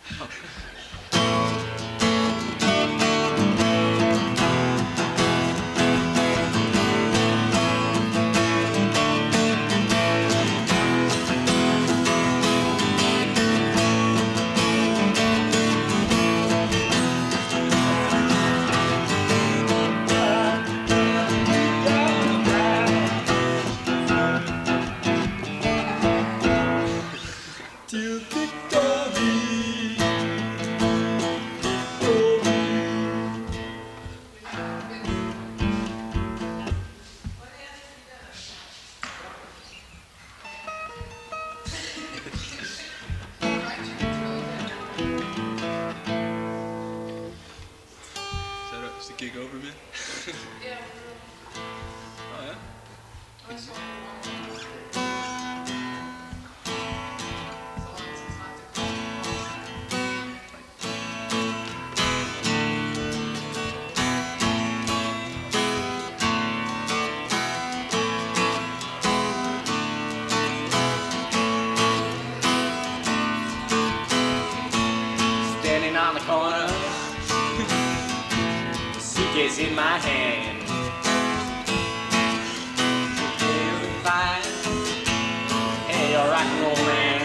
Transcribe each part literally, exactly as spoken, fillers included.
Is the gig over, man? Yeah. Oh, yeah? Standing on the corner, suitcase in my hand. Feeling fine, hey, you're a rock and roll man.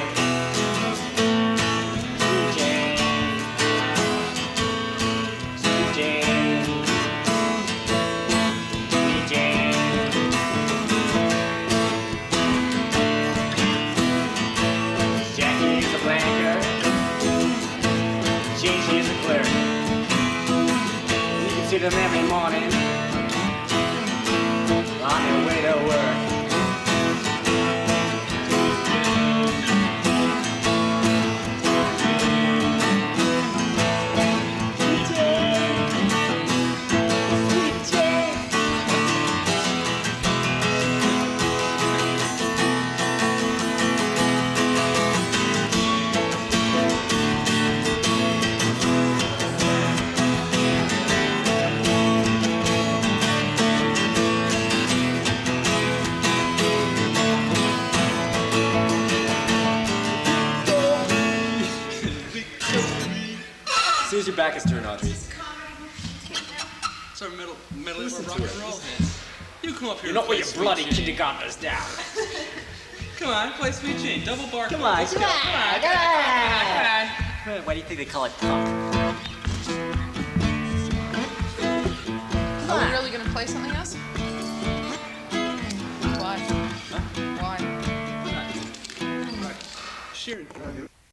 Sweet Jane, Sweet Jane, Sweet Jane. Jackie is a blanker, Gigi is a clerk. You can see them every morning on their way to work. Sweet Jane, Sweet Jane. As soon as your back is turned, Audrey. It's our middle, middle of Listen our rock to and it. roll hit. You come up here You're not and with play your Sweet bloody Jane. kindergartners down. Come on, play Sweet Jane. Double bar. Come on, Let's come go. on, Come on, come come on. on. Why do you think they call it punk? Are we really gonna play something else? Why? Why? Sharon.